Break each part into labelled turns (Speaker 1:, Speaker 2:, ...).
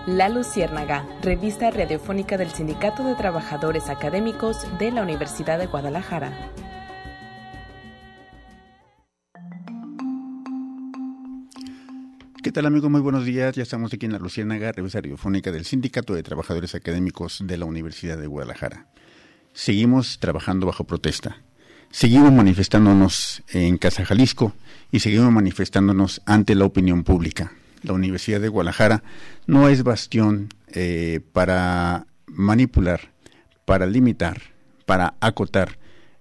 Speaker 1: La Luciérnaga, revista radiofónica del Sindicato de Trabajadores Académicos de la Universidad de Guadalajara.
Speaker 2: ¿Qué tal, amigos? Muy buenos días. Ya estamos aquí en La Luciérnaga, revista radiofónica del Sindicato de Trabajadores Académicos de la Universidad de Guadalajara. Seguimos trabajando bajo protesta. Seguimos manifestándonos en Casa Jalisco y seguimos manifestándonos ante la opinión pública. La Universidad de Guadalajara no es bastión para manipular, para limitar, para acotar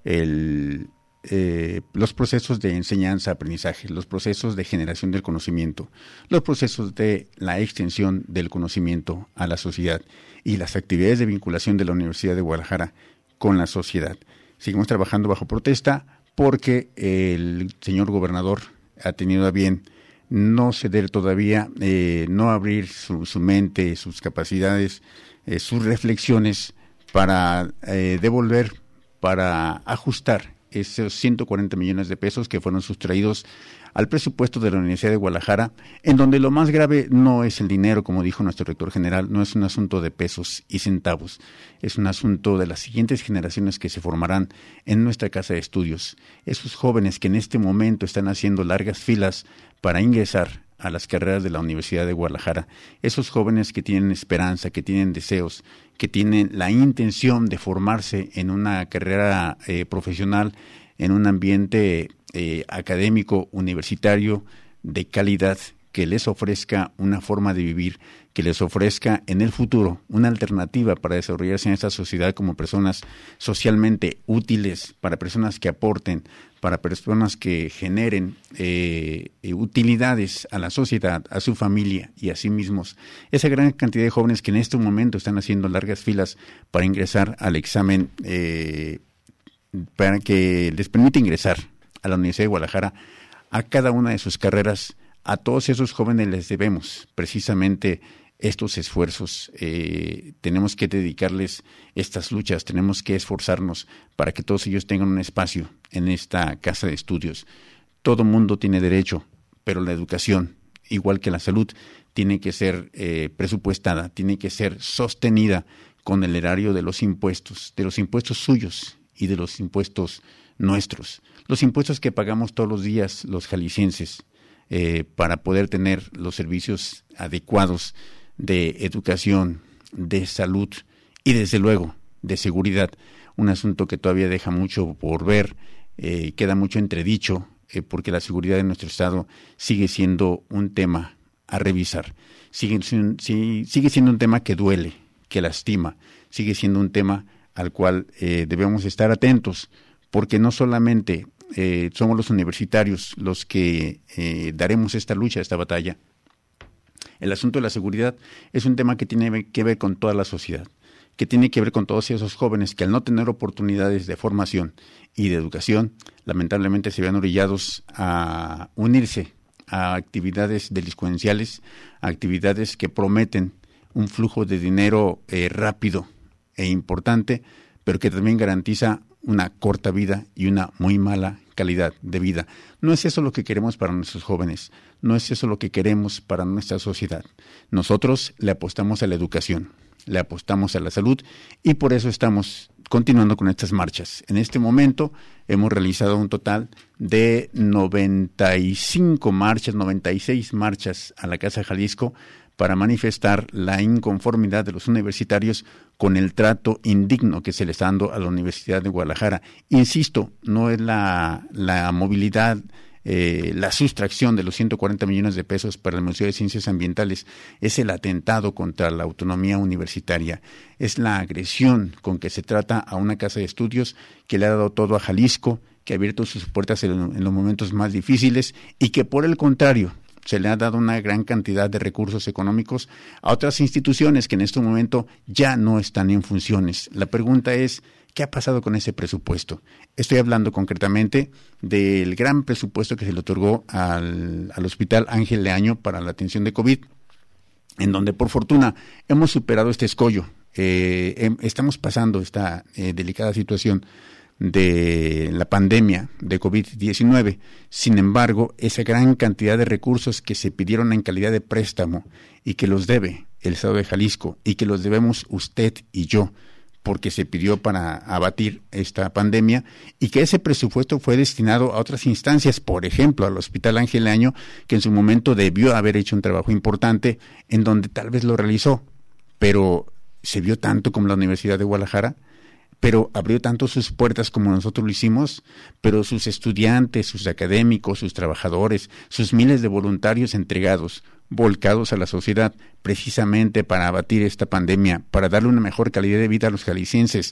Speaker 2: los procesos de enseñanza-aprendizaje, los procesos de generación del conocimiento, los procesos de la extensión del conocimiento a la sociedad y las actividades de vinculación de la Universidad de Guadalajara con la sociedad. Seguimos trabajando bajo protesta porque el señor gobernador ha tenido a bien no ceder todavía, no abrir su mente, sus capacidades, sus reflexiones para devolver, para ajustar esos 140 millones de pesos que fueron sustraídos al presupuesto de la Universidad de Guadalajara, en donde lo más grave no es el dinero, como dijo nuestro rector general, no es un asunto de pesos y centavos, es un asunto de las siguientes generaciones que se formarán en nuestra casa de estudios, esos jóvenes que en este momento están haciendo largas filas para ingresar a las carreras de la Universidad de Guadalajara, esos jóvenes que tienen esperanza, que tienen deseos, que tienen la intención de formarse en una carrera profesional, en un ambiente académico, universitario, de calidad, que les ofrezca una forma de vivir, que les ofrezca en el futuro una alternativa para desarrollarse en esta sociedad como personas socialmente útiles, para personas que aporten, para personas que generen utilidades a la sociedad, a su familia y a sí mismos. Esa gran cantidad de jóvenes que en este momento están haciendo largas filas para ingresar al examen, para que les permita ingresar a la Universidad de Guadalajara, a cada una de sus carreras. A todos esos jóvenes les debemos precisamente estos esfuerzos. Tenemos que dedicarles estas luchas, tenemos que esforzarnos para que todos ellos tengan un espacio en esta casa de estudios. Todo mundo tiene derecho, pero la educación, igual que la salud, tiene que ser presupuestada, tiene que ser sostenida con el erario de los impuestos suyos y de los impuestos nuestros, los impuestos que pagamos todos los días los jaliscienses, para poder tener los servicios adecuados de educación, de salud y desde luego de seguridad. Un asunto que todavía deja mucho por ver, queda mucho entredicho, porque la seguridad de nuestro estado sigue siendo un tema a revisar, sigue siendo un tema que duele, que lastima, sigue siendo un tema al cual debemos estar atentos, porque no solamente somos los universitarios los que daremos esta lucha, esta batalla. El asunto de la seguridad es un tema que tiene que ver con toda la sociedad, que tiene que ver con todos esos jóvenes que al no tener oportunidades de formación y de educación, lamentablemente se vean orillados a unirse a actividades delincuenciales, a actividades que prometen un flujo de dinero rápido e importante, pero que también garantiza una corta vida y una muy mala calidad de vida. No es eso lo que queremos para nuestros jóvenes, no es eso lo que queremos para nuestra sociedad. Nosotros le apostamos a la educación, le apostamos a la salud y por eso estamos continuando con estas marchas. En este momento hemos realizado un total de 96 marchas a la Casa Jalisco para manifestar la inconformidad de los universitarios con el trato indigno que se le está dando a la Universidad de Guadalajara. Insisto, no es la movilidad, la sustracción de los 140 millones de pesos para el Museo de Ciencias Ambientales, es el atentado contra la autonomía universitaria, es la agresión con que se trata a una casa de estudios que le ha dado todo a Jalisco, que ha abierto sus puertas en los momentos más difíciles y que por el contrario se le ha dado una gran cantidad de recursos económicos a otras instituciones que en este momento ya no están en funciones. La pregunta es, ¿qué ha pasado con ese presupuesto? Estoy hablando concretamente del gran presupuesto que se le otorgó al Hospital Ángel Leaño para la atención de COVID, en donde por fortuna hemos superado este escollo. Estamos pasando esta delicada situación, de la pandemia de COVID-19. Sin embargo, esa gran cantidad de recursos que se pidieron en calidad de préstamo y que los debe el Estado de Jalisco y que los debemos usted y yo, porque se pidió para abatir esta pandemia, y que ese presupuesto fue destinado a otras instancias, por ejemplo, al Hospital Ángel Año, que en su momento debió haber hecho un trabajo importante, en donde tal vez lo realizó, pero se vio tanto como la Universidad de Guadalajara, pero abrió tanto sus puertas como nosotros lo hicimos, pero sus estudiantes, sus académicos, sus trabajadores, sus miles de voluntarios entregados, volcados a la sociedad, precisamente para abatir esta pandemia, para darle una mejor calidad de vida a los jaliscienses,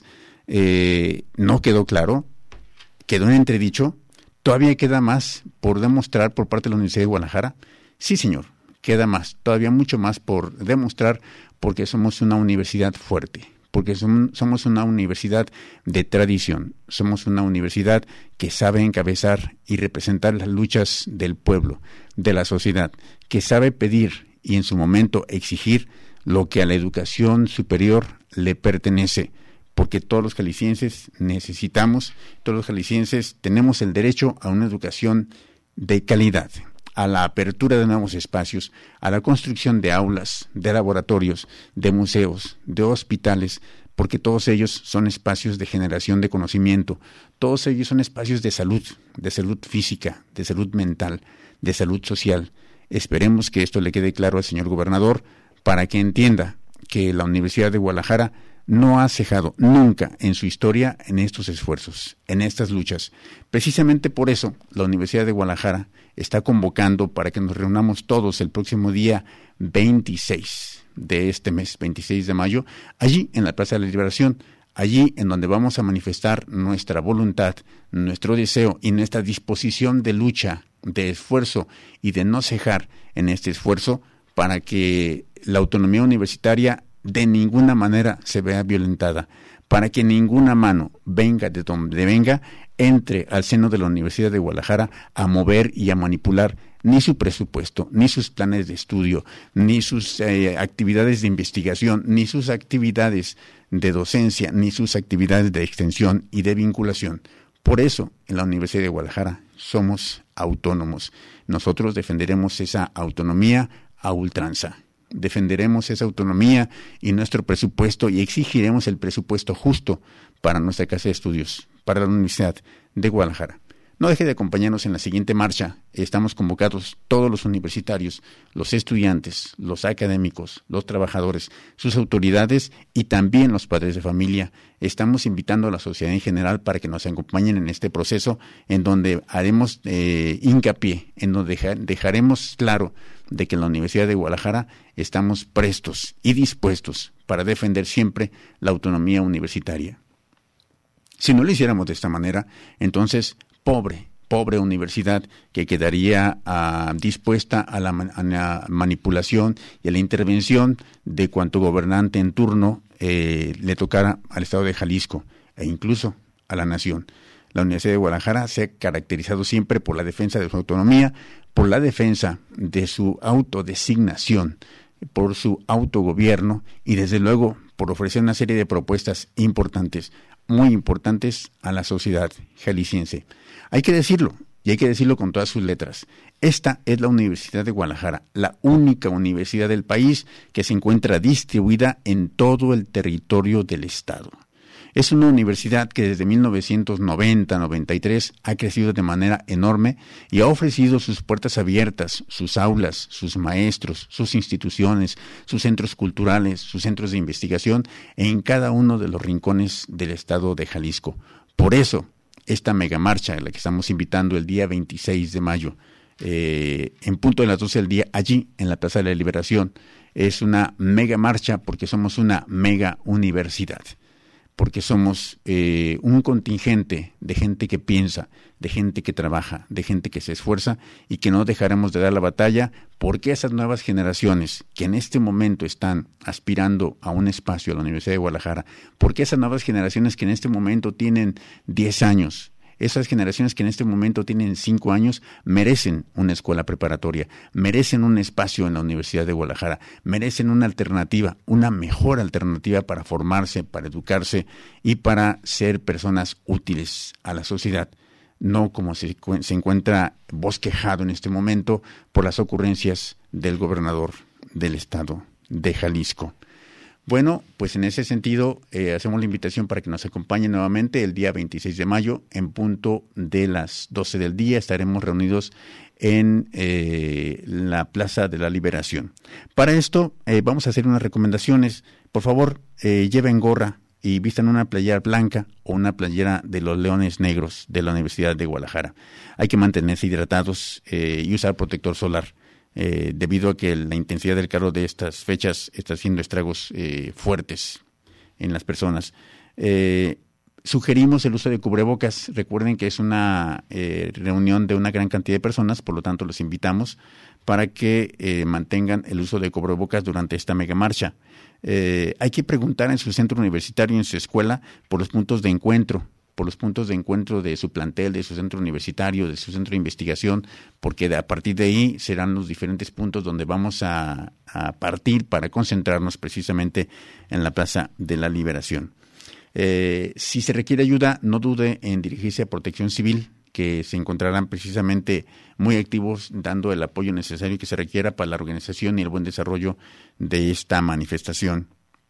Speaker 2: no quedó claro, quedó en entredicho. ¿Todavía queda más por demostrar por parte de la Universidad de Guadalajara? Sí, señor, queda más, todavía mucho más por demostrar, porque somos una universidad fuerte, porque somos una universidad de tradición, somos una universidad que sabe encabezar y representar las luchas del pueblo, de la sociedad, que sabe pedir y en su momento exigir lo que a la educación superior le pertenece, porque todos los jaliscienses necesitamos, todos los jaliscienses tenemos el derecho a una educación de calidad, a la apertura de nuevos espacios, a la construcción de aulas, de laboratorios, de museos, de hospitales, porque todos ellos son espacios de generación de conocimiento, todos ellos son espacios de salud física, de salud mental, de salud social. Esperemos que esto le quede claro al señor gobernador, para que entienda que la Universidad de Guadalajara no ha cejado nunca en su historia en estos esfuerzos, en estas luchas. Precisamente por eso, la Universidad de Guadalajara está convocando para que nos reunamos todos el próximo día 26 de este mes, 26 de mayo, allí en la Plaza de la Liberación, allí en donde vamos a manifestar nuestra voluntad, nuestro deseo y nuestra disposición de lucha, de esfuerzo y de no cejar en este esfuerzo para que la autonomía universitaria de ninguna manera se vea violentada, para que ninguna mano, venga de donde venga, entre al seno de la Universidad de Guadalajara a mover y a manipular ni su presupuesto, ni sus planes de estudio, ni sus actividades de investigación, ni sus actividades de docencia, ni sus actividades de extensión y de vinculación. Por eso, en la Universidad de Guadalajara somos autónomos. Nosotros defenderemos esa autonomía a ultranza. Defenderemos esa autonomía y nuestro presupuesto, y exigiremos el presupuesto justo para nuestra casa de estudios, para la Universidad de Guadalajara. No deje de acompañarnos en la siguiente marcha. Estamos convocados todos los universitarios, los estudiantes, los académicos, los trabajadores, sus autoridades y también los padres de familia. Estamos invitando a la sociedad en general para que nos acompañen en este proceso, en donde haremos hincapié, en donde dejaremos claro de que en la Universidad de Guadalajara estamos prestos y dispuestos para defender siempre la autonomía universitaria. Si no lo hiciéramos de esta manera, entonces pobre universidad que quedaría dispuesta a la manipulación y a la intervención de cuanto gobernante en turno le tocara al Estado de Jalisco e incluso a la nación. La Universidad de Guadalajara se ha caracterizado siempre por la defensa de su autonomía, por la defensa de su autodesignación, por su autogobierno y desde luego por ofrecer una serie de propuestas importantes, muy importantes a la sociedad jalisciense. Hay que decirlo, y hay que decirlo con todas sus letras. Esta es la Universidad de Guadalajara, la única universidad del país que se encuentra distribuida en todo el territorio del Estado. Es una universidad que desde 1990-93 ha crecido de manera enorme y ha ofrecido sus puertas abiertas, sus aulas, sus maestros, sus instituciones, sus centros culturales, sus centros de investigación en cada uno de los rincones del estado de Jalisco. Por eso, esta megamarcha a la que estamos invitando el día 26 de mayo, en punto de las 12 del día, allí en la Plaza de la Liberación, es una megamarcha porque somos una mega universidad. Porque somos un contingente de gente que piensa, de gente que trabaja, de gente que se esfuerza y que no dejaremos de dar la batalla porque esas nuevas generaciones que en este momento están aspirando a un espacio a la Universidad de Guadalajara, porque esas nuevas generaciones que en este momento tienen 10 años, Esas generaciones que en este momento tienen 5 años merecen una escuela preparatoria, merecen un espacio en la Universidad de Guadalajara, merecen una alternativa, una mejor alternativa para formarse, para educarse y para ser personas útiles a la sociedad. No como se encuentra bosquejado en este momento por las ocurrencias del gobernador del estado de Jalisco. Bueno, pues en ese sentido hacemos la invitación para que nos acompañen nuevamente el día 26 de mayo en punto de las 12 del día. Estaremos reunidos en la Plaza de la Liberación. Para esto vamos a hacer unas recomendaciones. Por favor, lleven gorra y vistan una playera blanca o una playera de los Leones Negros de la Universidad de Guadalajara. Hay que mantenerse hidratados y usar protector solar, debido a que la intensidad del calor de estas fechas está haciendo estragos fuertes en las personas. Sugerimos el uso de cubrebocas. Recuerden que es una reunión de una gran cantidad de personas, por lo tanto los invitamos para que mantengan el uso de cubrebocas durante esta mega marcha. Hay que preguntar en su centro universitario, en su escuela, por los puntos de encuentro, de su plantel, de su centro universitario, de su centro de investigación, porque a partir de ahí serán los diferentes puntos donde vamos a partir para concentrarnos precisamente en la Plaza de la Liberación. Si se requiere ayuda, no dude en dirigirse a Protección Civil, que se encontrarán precisamente muy activos dando el apoyo necesario que se requiera para la organización y el buen desarrollo de esta manifestación.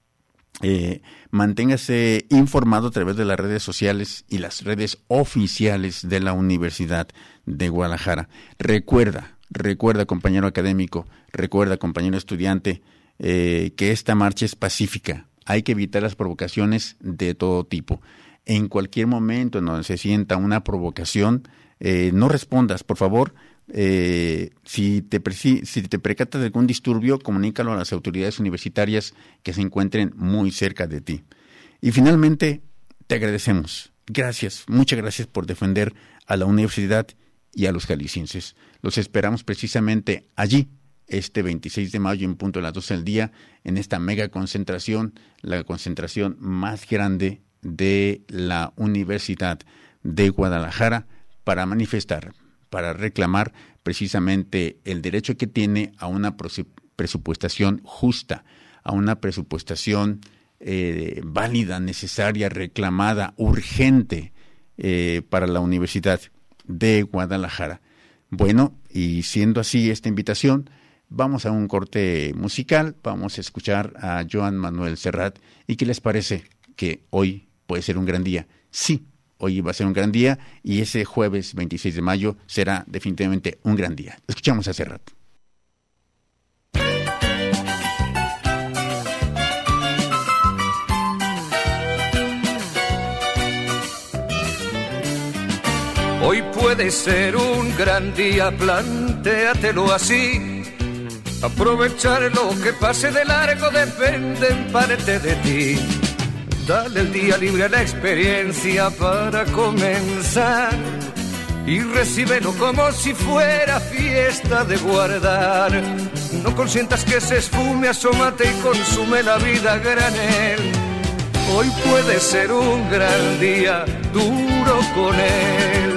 Speaker 2: Manténgase informado a través de las redes sociales y las redes oficiales de la Universidad de Guadalajara. Recuerda, compañero académico, recuerda, compañero estudiante, que esta marcha es pacífica. Hay que evitar las provocaciones de todo tipo. En cualquier momento en donde se sienta una provocación, no respondas, por favor. Si te percatas de algún disturbio, comunícalo a las autoridades universitarias que se encuentren muy cerca de ti. Y finalmente, te agradecemos. Gracias, muchas gracias por defender a la universidad y a los jaliscienses. Los esperamos precisamente allí, este 26 de mayo en punto a las 12 del día, en esta mega concentración, la concentración más grande de la Universidad de Guadalajara, para manifestar, para reclamar precisamente el derecho que tiene a una presupuestación justa, a una presupuestación válida, necesaria, reclamada, urgente para la Universidad de Guadalajara. Bueno, y siendo así esta invitación, vamos a un corte musical, vamos a escuchar a Joan Manuel Serrat. ¿Y qué les parece que hoy puede ser un gran día? Sí, hoy va a ser un gran día y ese jueves 26 de mayo será definitivamente un gran día. Escuchamos a Serrat.
Speaker 3: Hoy puede ser un gran día, plantéatelo así. Aprovechar lo que pase de largo depende en parte de ti. Dale el día libre a la experiencia para comenzar y recíbelo como si fuera fiesta de guardar. No consientas que se esfume, asómate y consume la vida a granel. Hoy puede ser un gran día, duro con él.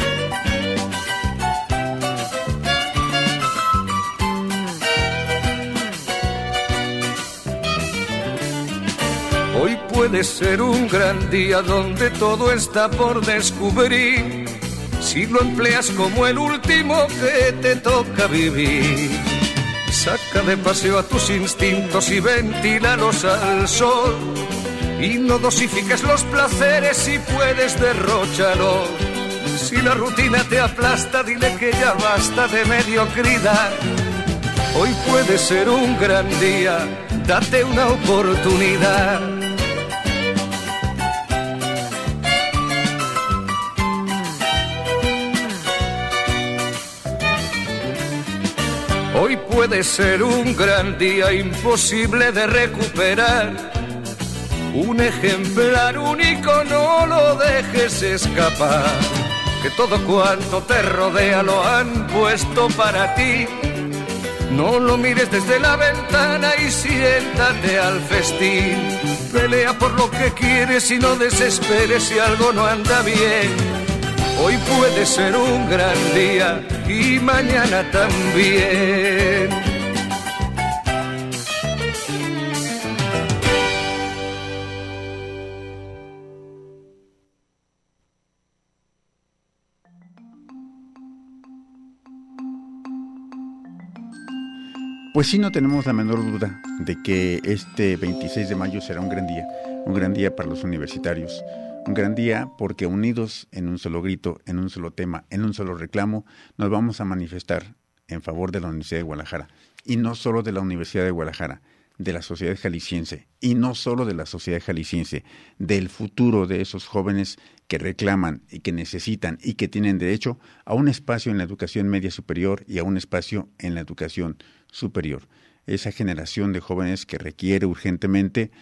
Speaker 3: Hoy puede ser un gran día donde todo está por descubrir, si lo empleas como el último que te toca vivir. Saca de paseo a tus instintos y ventílalos al sol, y no dosifiques los placeres si puedes derróchalos. Si la rutina te aplasta, dile que ya basta de mediocridad. Hoy puede ser un gran día, date una oportunidad. Hoy puede ser un gran día imposible de recuperar. Un ejemplar único, no lo dejes escapar. Que todo cuanto te rodea lo han puesto para ti. No lo mires desde la ventana y siéntate al festín. Pelea por lo que quieres y no desesperes si algo no anda bien. Hoy puede ser un gran día y mañana también.
Speaker 2: Pues sí, no tenemos la menor duda de que este 26 de mayo será un gran día para los universitarios, un gran día porque unidos en un solo grito, en un solo tema, en un solo reclamo, nos vamos a manifestar en favor de la Universidad de Guadalajara, y no solo de la Universidad de Guadalajara, de la sociedad jalisciense, y no solo de la sociedad jalisciense, del futuro de esos jóvenes que reclaman y que necesitan y que tienen derecho a un espacio en la educación media superior y a un espacio en la educación superior. Esa generación de jóvenes que requiere urgentemente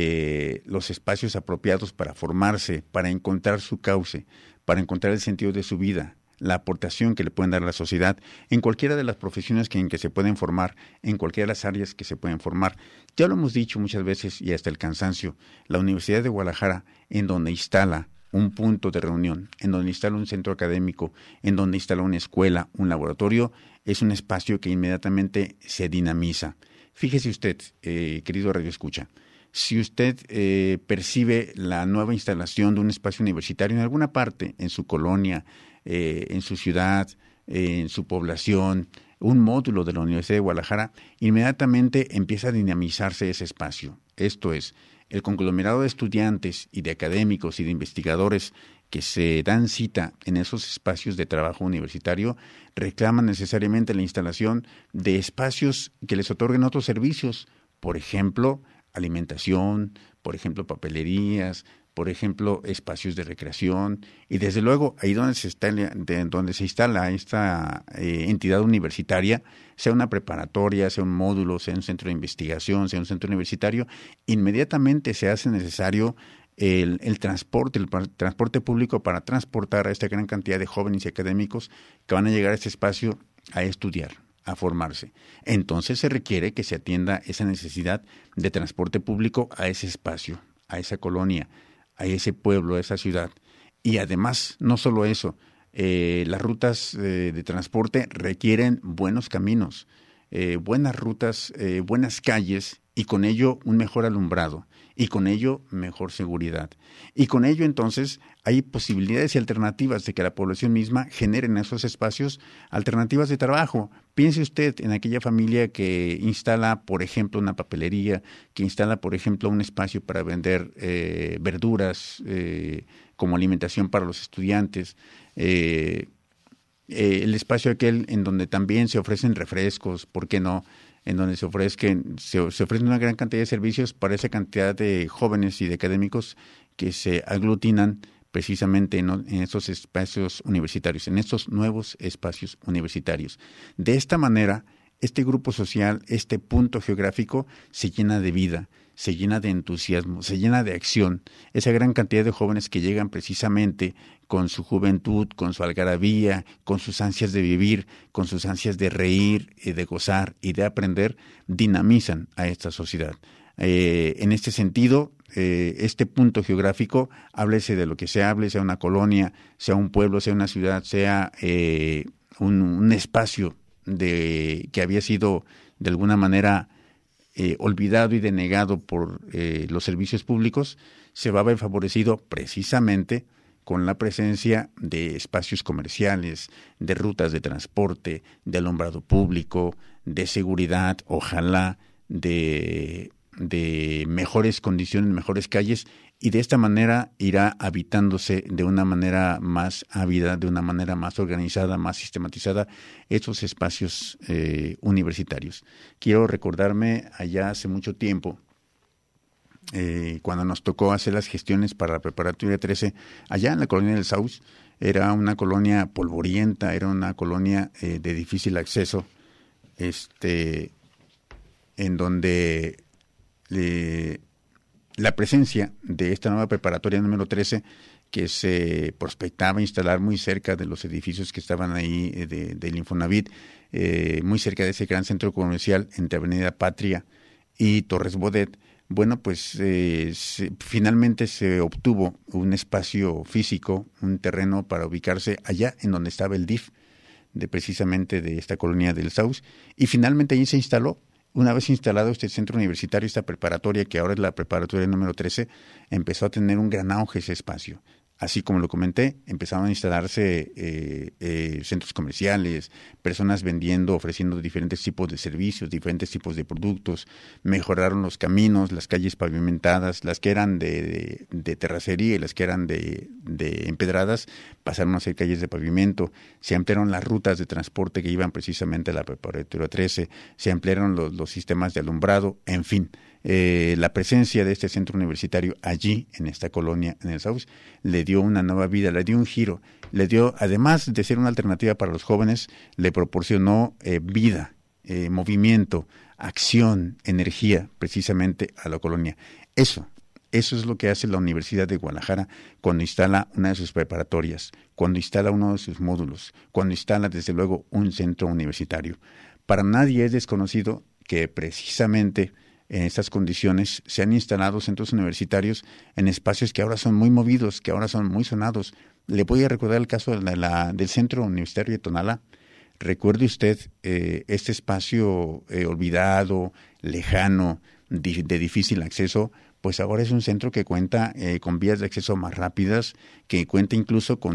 Speaker 2: los espacios apropiados para formarse, para encontrar su cauce, para encontrar el sentido de su vida, la aportación que le pueden dar a la sociedad en cualquiera de las profesiones en que se pueden formar, en cualquiera de las áreas que se pueden formar. Ya lo hemos dicho muchas veces y hasta el cansancio, la Universidad de Guadalajara, en donde instala un punto de reunión, en donde instala un centro académico, en donde instala una escuela, un laboratorio, es un espacio que inmediatamente se dinamiza. Fíjese usted, querido Radio Escucha, si usted percibe la nueva instalación de un espacio universitario en alguna parte, en su colonia, en su ciudad, en su población, un módulo de la Universidad de Guadalajara, inmediatamente empieza a dinamizarse ese espacio. Esto es, el conglomerado de estudiantes y de académicos y de investigadores que se dan cita en esos espacios de trabajo universitario reclaman necesariamente la instalación de espacios que les otorguen otros servicios, por ejemplo, alimentación, por ejemplo, papelerías, por ejemplo, espacios de recreación, y desde luego ahí donde se instala esta entidad universitaria, sea una preparatoria, sea un módulo, sea un centro de investigación, sea un centro universitario, inmediatamente se hace necesario el transporte público para transportar a esta gran cantidad de jóvenes y académicos que van a llegar a este espacio a estudiar, a formarse. Entonces se requiere que se atienda esa necesidad de transporte público a ese espacio, a esa colonia, a ese pueblo, a esa ciudad. Y además, no solo eso, las rutas de transporte requieren buenos caminos, buenas rutas, buenas calles, y con ello un mejor alumbrado, y con ello mejor seguridad. Y con ello entonces hay posibilidades y alternativas de que la población misma genere en esos espacios alternativas de trabajo. Piense usted en aquella familia que instala, por ejemplo, una papelería, que instala, por ejemplo, un espacio para vender verduras como alimentación para los estudiantes, el espacio aquel en donde también se ofrecen refrescos, ¿por qué no?, en donde se ofrecen una gran cantidad de servicios para esa cantidad de jóvenes y de académicos que se aglutinan precisamente en estos espacios universitarios, en estos nuevos espacios universitarios. De esta manera, este grupo social, este punto geográfico, se llena de vida, se llena de entusiasmo, se llena de acción. Esa gran cantidad de jóvenes que llegan precisamente con su juventud, con su algarabía, con sus ansias de vivir, con sus ansias de reír, de gozar y de aprender, dinamizan a esta sociedad. En este sentido, este punto geográfico, háblese de lo que se hable, sea una colonia, sea un pueblo, sea una ciudad, sea un espacio que había sido de alguna manera olvidado y denegado por los servicios públicos, se va a ver favorecido precisamente con la presencia de espacios comerciales, de rutas de transporte, de alumbrado público, de seguridad, ojalá, de mejores condiciones, mejores calles, y de esta manera irá habitándose de una manera más ávida, de una manera más organizada, más sistematizada, estos espacios universitarios. Quiero recordarme allá hace mucho tiempo, cuando nos tocó hacer las gestiones para la Preparatoria 13, allá en la colonia del Saus, era una colonia polvorienta, era una colonia de difícil acceso, en donde la presencia de esta nueva preparatoria número 13, que se prospectaba instalar muy cerca de los edificios que estaban ahí del Infonavit, muy cerca de ese gran centro comercial entre Avenida Patria y Torres Bodet, Bueno, pues finalmente se obtuvo un espacio físico, un terreno para ubicarse allá en donde estaba el DIF, precisamente de esta colonia del Saus, y finalmente allí se instaló. Una vez instalado este centro universitario, esta preparatoria, que ahora es la preparatoria número 13, empezó a tener un gran auge ese espacio. Así como lo comenté, empezaron a instalarse centros comerciales, personas vendiendo, ofreciendo diferentes tipos de servicios, diferentes tipos de productos. Mejoraron los caminos, las calles pavimentadas, las que eran de terracería y las que eran de empedradas pasaron a ser calles de pavimento. Se ampliaron las rutas de transporte que iban precisamente a la preparatoria 13, se ampliaron los sistemas de alumbrado, en fin. La presencia de este centro universitario allí, en esta colonia, en el Saus, le dio una nueva vida, le dio un giro, le dio, además de ser una alternativa para los jóvenes, le proporcionó vida, movimiento, acción, energía, precisamente a la colonia. Eso es lo que hace la Universidad de Guadalajara cuando instala una de sus preparatorias, cuando instala uno de sus módulos, cuando instala, desde luego, un centro universitario. Para nadie es desconocido que precisamente en estas condiciones se han instalado centros universitarios en espacios que ahora son muy movidos, que ahora son muy sonados. Le voy a recordar el caso del Centro Universitario de Tonalá. Recuerde usted este espacio olvidado, lejano, de difícil acceso, pues ahora es un centro que cuenta con vías de acceso más rápidas, que cuenta incluso con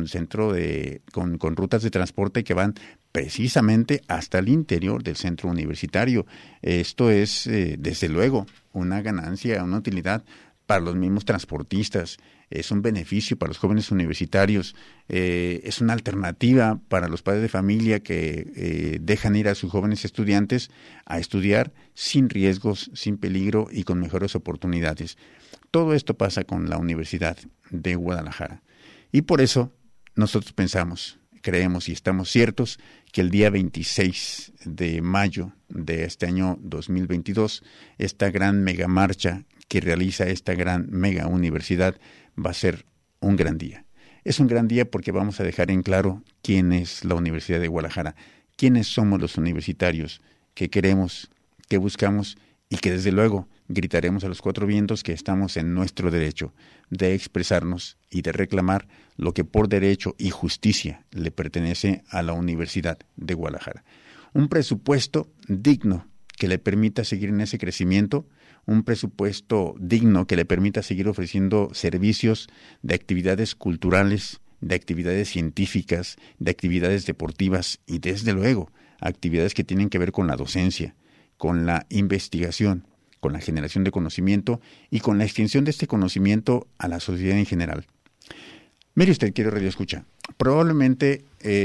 Speaker 2: con rutas de transporte que van precisamente hasta el interior del centro universitario. Esto es, desde luego, una ganancia, una utilidad para los mismos transportistas, es un beneficio para los jóvenes universitarios, es una alternativa para los padres de familia que dejan ir a sus jóvenes estudiantes a estudiar sin riesgos, sin peligro y con mejores oportunidades. Todo esto pasa con la Universidad de Guadalajara. Y por eso nosotros pensamos, creemos y estamos ciertos que el día 26 de mayo de este año 2022, esta gran mega marcha que realiza esta gran mega universidad va a ser un gran día. Es un gran día porque vamos a dejar en claro quién es la Universidad de Guadalajara, quiénes somos los universitarios que queremos, que buscamos y que desde luego gritaremos a los cuatro vientos que estamos en nuestro derecho de expresarnos y de reclamar lo que por derecho y justicia le pertenece a la Universidad de Guadalajara. Un presupuesto digno que le permita seguir en ese crecimiento, un presupuesto digno que le permita seguir ofreciendo servicios de actividades culturales, de actividades científicas, de actividades deportivas y desde luego actividades que tienen que ver con la docencia, con la investigación, con la generación de conocimiento y con la extensión de este conocimiento a la sociedad en general. Mire usted, querido Radio Escucha, probablemente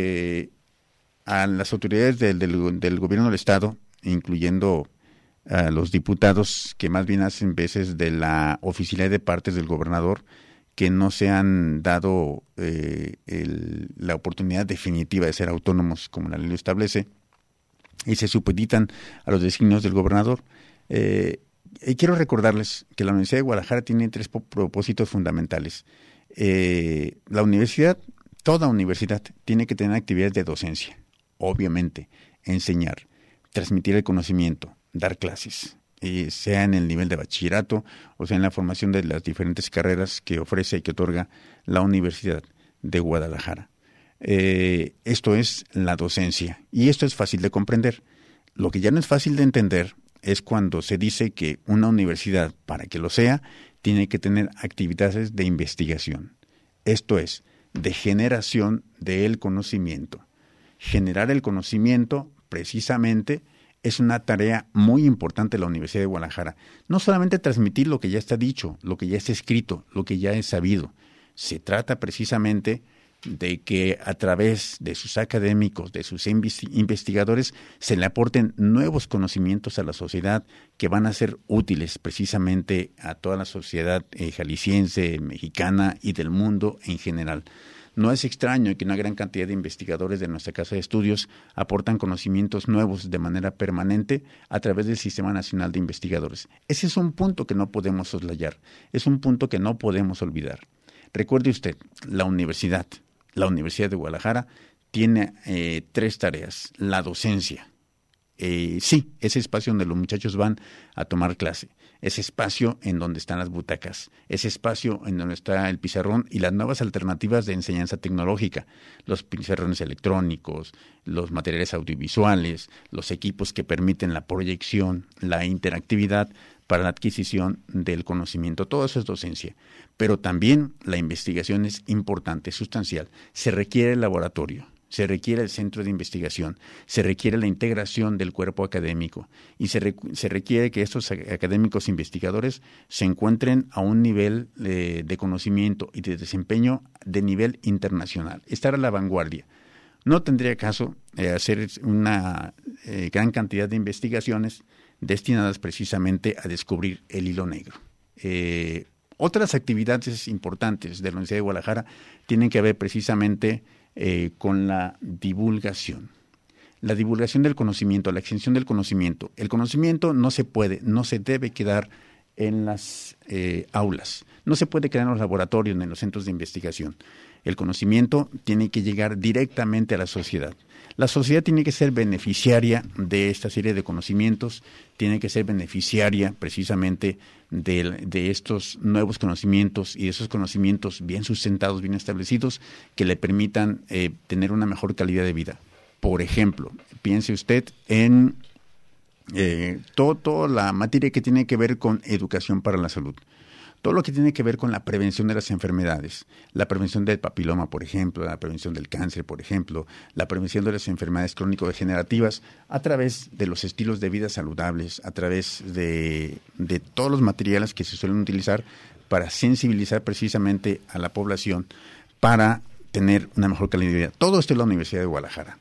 Speaker 2: a las autoridades del gobierno del Estado, incluyendo a los diputados que más bien hacen veces de la oficialidad de partes del gobernador, que no se han dado la oportunidad definitiva de ser autónomos como la ley lo establece y se supeditan a los designios del gobernador. Y quiero recordarles que la Universidad de Guadalajara tiene tres propósitos fundamentales. La universidad, toda universidad, tiene que tener actividades de docencia, obviamente, enseñar, transmitir el conocimiento, dar clases, sea en el nivel de bachillerato o sea en la formación de las diferentes carreras que ofrece y que otorga la Universidad de Guadalajara. Esto es la docencia y esto es fácil de comprender. Lo que ya no es fácil de entender es cuando se dice que una universidad, para que lo sea, tiene que tener actividades de investigación. Esto es, de generación del conocimiento. Generar el conocimiento, precisamente, es una tarea muy importante de la Universidad de Guadalajara. No solamente transmitir lo que ya está dicho, lo que ya está escrito, lo que ya es sabido. Se trata precisamente de que a través de sus académicos, de sus investigadores, se le aporten nuevos conocimientos a la sociedad que van a ser útiles precisamente a toda la sociedad jalisciense, mexicana y del mundo en general. No es extraño que una gran cantidad de investigadores de nuestra casa de estudios aportan conocimientos nuevos de manera permanente a través del Sistema Nacional de Investigadores. Ese es un punto que no podemos soslayar, es un punto que no podemos olvidar. Recuerde usted, la Universidad de Guadalajara tiene tres tareas. La docencia, sí, ese espacio donde los muchachos van a tomar clase, ese espacio en donde están las butacas, ese espacio en donde está el pizarrón y las nuevas alternativas de enseñanza tecnológica, los pizarrones electrónicos, los materiales audiovisuales, los equipos que permiten la proyección, la interactividad para la adquisición del conocimiento. Todo eso es docencia, pero también la investigación es importante, sustancial. Se requiere el laboratorio, se requiere el centro de investigación, se requiere la integración del cuerpo académico y se requiere que estos académicos investigadores se encuentren a un nivel de conocimiento y de desempeño de nivel internacional, estar a la vanguardia. No tendría caso hacer una gran cantidad de investigaciones destinadas precisamente a descubrir el hilo negro. Otras actividades importantes de la Universidad de Guadalajara tienen que ver precisamente con la divulgación del conocimiento, la extensión del conocimiento. El conocimiento no se debe quedar en las aulas, no se puede quedar en los laboratorios, en los centros de investigación. El conocimiento tiene que llegar directamente a la sociedad. La sociedad tiene que ser beneficiaria de esta serie de conocimientos, tiene que ser beneficiaria precisamente de estos nuevos conocimientos y de esos conocimientos bien sustentados, bien establecidos, que le permitan tener una mejor calidad de vida. Por ejemplo, piense usted en toda la materia que tiene que ver con educación para la salud. Todo lo que tiene que ver con la prevención de las enfermedades, la prevención del papiloma, por ejemplo, la prevención del cáncer, por ejemplo, la prevención de las enfermedades crónico-degenerativas a través de los estilos de vida saludables, a través de todos los materiales que se suelen utilizar para sensibilizar precisamente a la población para tener una mejor calidad de vida. Todo esto es la Universidad de Guadalajara.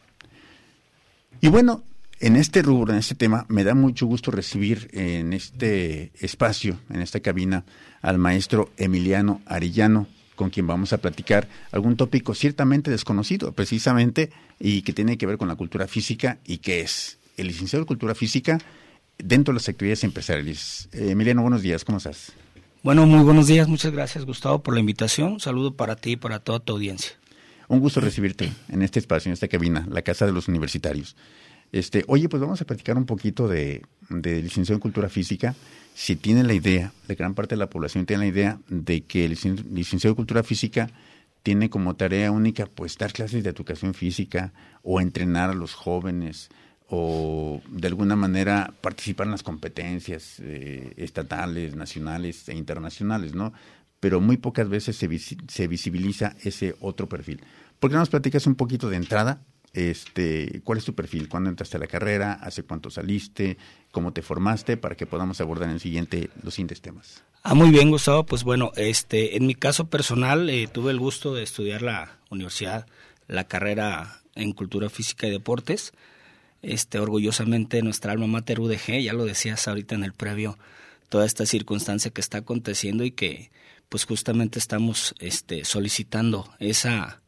Speaker 2: Y bueno, en este rubro, en este tema, me da mucho gusto recibir en este espacio, en esta cabina, al maestro Emiliano Arellano, con quien vamos a platicar algún tópico ciertamente desconocido, precisamente, y que tiene que ver con la cultura física, y que es el licenciado en Cultura Física dentro de las actividades empresariales. Emiliano, buenos días, ¿cómo estás?
Speaker 4: Bueno, muy buenos días, muchas gracias, Gustavo, por la invitación. Un saludo para ti y para toda tu audiencia.
Speaker 2: Un gusto recibirte en este espacio, en esta cabina, la Casa de los Universitarios. Oye, pues vamos a platicar un poquito de licenciado en Cultura Física. Si tiene la idea, la gran parte de la población tiene la idea de que el licenciado en Cultura Física tiene como tarea única pues dar clases de educación física o entrenar a los jóvenes o de alguna manera participar en las competencias estatales, nacionales e internacionales, ¿no? Pero muy pocas veces se visibiliza ese otro perfil. ¿Por qué no nos platicas un poquito de entrada? ¿Cuál es tu perfil? ¿Cuándo entraste a la carrera? ¿Hace cuánto saliste? ¿Cómo te formaste? Para que podamos abordar en los siguientes temas.
Speaker 4: Muy bien, Gustavo. Pues bueno, en mi caso personal tuve el gusto de estudiar la universidad, la carrera en Cultura Física y Deportes. Orgullosamente nuestra alma mater UDG, ya lo decías ahorita en el previo, toda esta circunstancia que está aconteciendo y que pues justamente estamos solicitando esa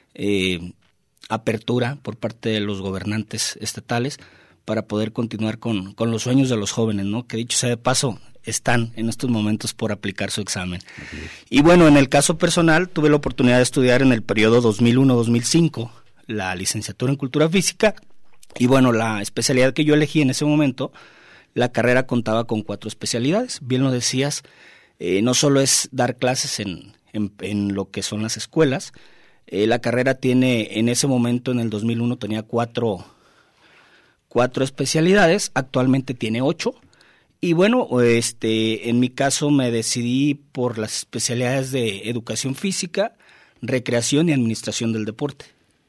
Speaker 4: apertura por parte de los gobernantes estatales para poder continuar con los sueños de los jóvenes, ¿no? Que dicho sea de paso, están en estos momentos por aplicar su examen. Y bueno, en el caso personal, tuve la oportunidad de estudiar en el periodo 2001-2005 la licenciatura en Cultura Física y bueno, la especialidad que yo elegí en ese momento, la carrera contaba con 4 especialidades. Bien lo decías, no solo es dar clases en lo que son las escuelas. La carrera tiene, en ese momento, en el 2001, tenía 4 especialidades, actualmente tiene 8. Y bueno, en mi caso me decidí por las especialidades de Educación Física, Recreación y Administración del Deporte.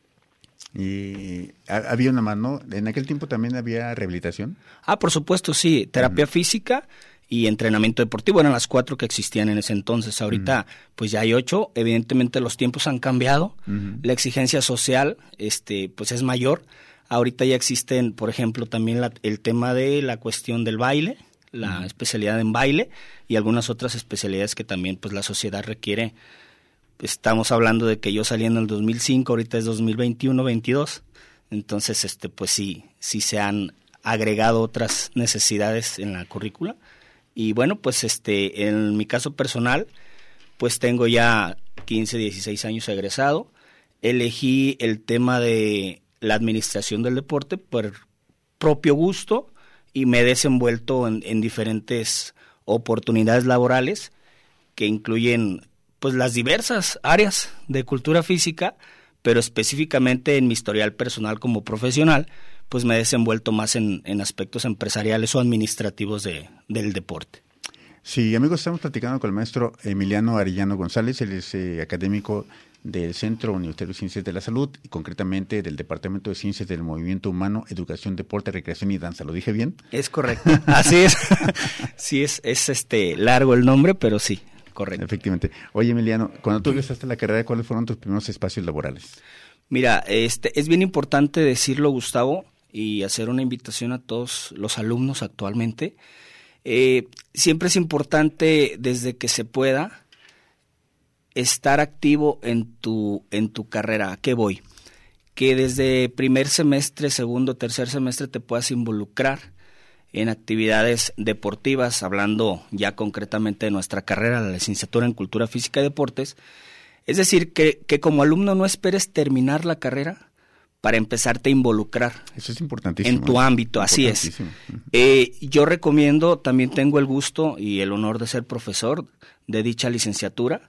Speaker 2: Y había una más, ¿no? ¿En aquel tiempo también había rehabilitación?
Speaker 4: Por supuesto, sí, terapia física y entrenamiento deportivo, eran las 4 que existían en ese entonces. Ahorita pues ya hay 8, evidentemente los tiempos han cambiado, la exigencia social pues es mayor. Ahorita ya existen, por ejemplo, también el tema de la cuestión del baile, la especialidad en baile y algunas otras especialidades que también pues la sociedad requiere. Estamos hablando de que yo salí en el 2005, ahorita es 2021-22, entonces pues sí se han agregado otras necesidades en la currícula. Y bueno, pues en mi caso personal, pues tengo ya 15, 16 años egresado. Elegí el tema de la administración del deporte propio gusto y me he desenvuelto en diferentes oportunidades laborales que incluyen pues las diversas áreas de cultura física, pero específicamente en mi historial personal como profesional, pues me he desenvuelto más en aspectos empresariales o administrativos del deporte.
Speaker 2: Sí, amigos, estamos platicando con el maestro Emiliano Arellano González. Él es académico del Centro Universitario de Ciencias de la Salud y concretamente del Departamento de Ciencias del Movimiento Humano, Educación, Deporte, Recreación y Danza. ¿Lo dije bien?
Speaker 4: Es correcto, así es. Sí, es largo el nombre, pero sí, correcto.
Speaker 2: Efectivamente. Oye, Emiliano, cuando tú empezaste la carrera, ¿cuáles fueron tus primeros espacios laborales?
Speaker 4: Mira, es bien importante decirlo, Gustavo, y hacer una invitación a todos los alumnos actualmente. Siempre es importante, desde que se pueda, estar activo en tu carrera. ¿A qué voy? Que desde primer semestre, segundo, tercer semestre te puedas involucrar en actividades deportivas, hablando ya concretamente de nuestra carrera, la licenciatura en Cultura Física y Deportes. Es decir, que como alumno no esperes terminar la carrera para empezarte a involucrar.
Speaker 2: Eso es importantísimo.
Speaker 4: En tu ámbito, así es. Yo recomiendo, también tengo el gusto y el honor de ser profesor de dicha licenciatura,